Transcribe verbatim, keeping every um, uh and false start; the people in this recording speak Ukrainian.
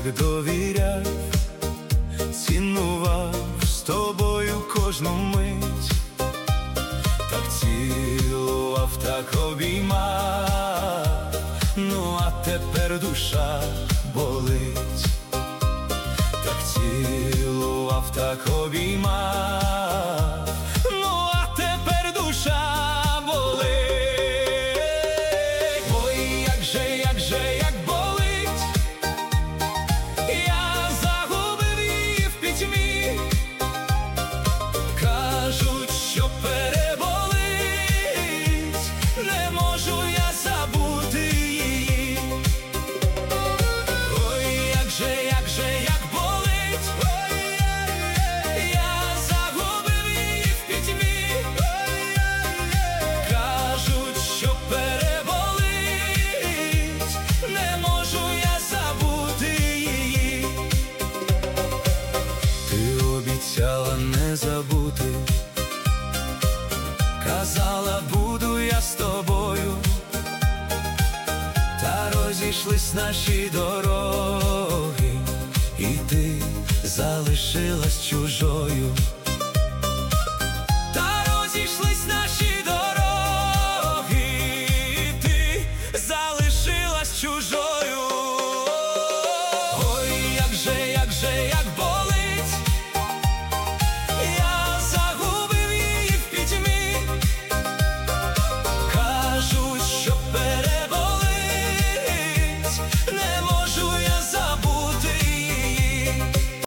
так довіряв, цінував з тобою кожну мить, так цілував, так обіймав, ну а тепер душа болить, так цілував, так обіймав, ну а тепер душа болить. Ой, як же, як же, як болить, я загубив її в пітьмі, кажуть, що переболить, не можу я забути її. Ой, як же, як же, як болить, я загубив її в пітьмі, кажуть, що переболить, не можу я забути її. Ти обіцяла не забути, казала, буду я з тобою, та розійшлись наші дороги, і ти залишилась чужою.